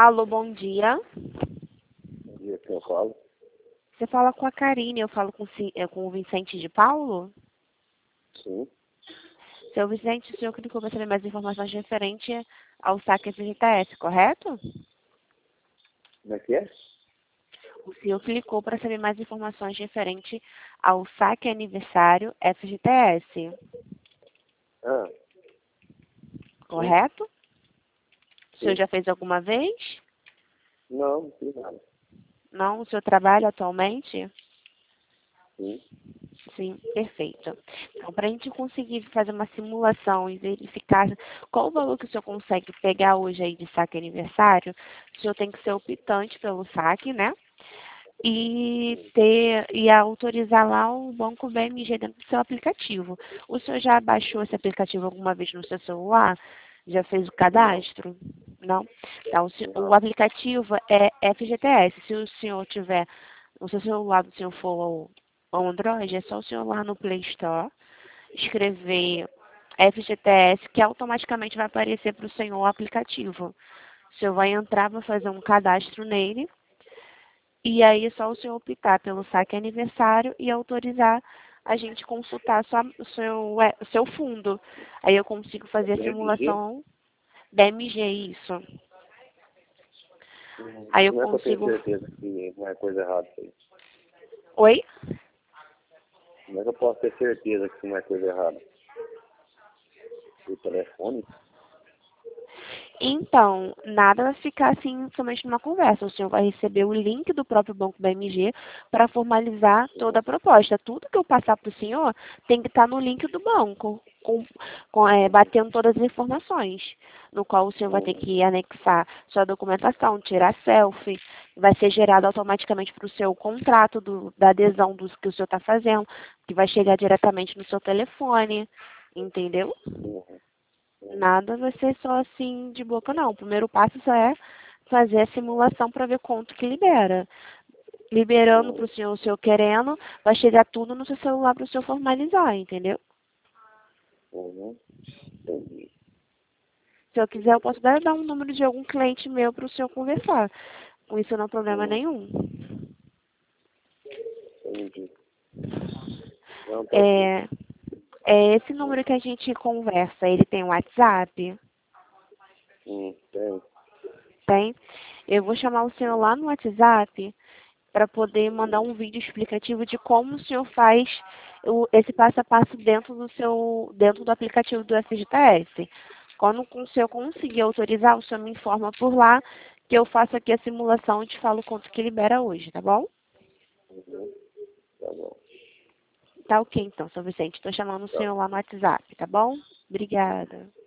Alô, bom dia. Bom dia, quem eu falo? Você fala com a Karine, eu falo com o Vicente de Paulo? Sim. Seu Vicente, o senhor clicou para saber mais informações referente ao saque FGTS, correto? Como é que é? O senhor clicou para saber mais informações referente ao saque aniversário FGTS, Ah, sim, correto? O senhor sim. já fez alguma vez? Não, não fiz nada. Não? O senhor trabalha atualmente? Sim. Sim, perfeito. Então, para a gente conseguir fazer uma simulação e verificar qual o valor que o senhor consegue pegar hoje aí de saque aniversário, o senhor tem que ser optante pelo saque, né? E autorizar lá o banco BMG dentro do seu aplicativo. O senhor já baixou esse aplicativo alguma vez no seu celular? Já fez o Não, cadastro? Não? Então, o não. aplicativo é FGTS. Se o senhor tiver, o seu celular do senhor for o Android, é só o senhor lá no Play Store escrever FGTS, que automaticamente vai aparecer para o senhor o aplicativo. O senhor vai entrar, vai fazer um cadastro nele, e aí é só o senhor optar pelo saque aniversário e autorizar a gente consultar o seu fundo. Aí eu consigo fazer a BMG? simulação BMG, isso. Aí eu Como é que eu tenho consigo... certeza que não é coisa errada isso aí? Oi? Como é que eu posso ter certeza que isso não é coisa errada? O telefone? Então, nada vai ficar assim somente numa conversa. O senhor vai receber o link do próprio banco BMG para formalizar toda a proposta. Tudo que eu passar para o senhor tem que estar no link do banco, batendo todas as informações, no qual o senhor vai ter Uhum. que anexar sua documentação, tirar selfie, vai ser gerado automaticamente para o seu contrato da adesão do que o senhor está fazendo, que vai chegar diretamente no seu telefone, entendeu? Uhum. Uhum. Nada vai ser só assim de boca, não. O primeiro passo só é fazer a simulação para ver quanto que libera. Liberando para Uhum. o senhor querendo, vai chegar tudo no seu celular para o senhor formalizar, entendeu? Uhum. Entendi. Se eu quiser, eu posso dar um número de algum cliente meu para o senhor conversar. Com isso não é problema Uhum. nenhum. Entendi. Não, tá ok. É, esse número que a gente conversa, ele tem WhatsApp? Tem. Tem? Eu vou chamar o senhor lá no WhatsApp para poder mandar Uhum. um vídeo explicativo de como o senhor faz esse passo a passo dentro do aplicativo do FGTS. Quando o senhor conseguir autorizar, o senhor me informa por lá que eu faço aqui a simulação e te falo quanto que libera hoje, tá bom? Uhum. Tá bom. Tá ok então, São Vicente. Estou chamando o Tá. senhor lá no WhatsApp, tá bom? Obrigada.